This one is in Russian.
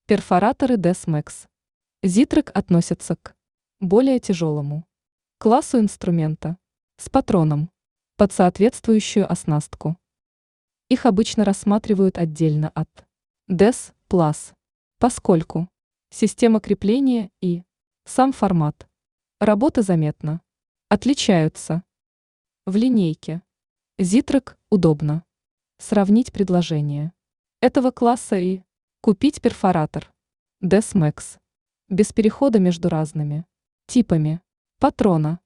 Перфораторы DES-MAX. Zitrec относятся к более тяжелому классу инструмента с патроном под соответствующую оснастку. Их обычно рассматривают отдельно от DES Plus, поскольку система крепления и сам формат работы заметно отличаются. В линейке Zitrec удобно сравнить предложения этого класса и купить перфоратор DES-MAX без перехода между разными типами патрона.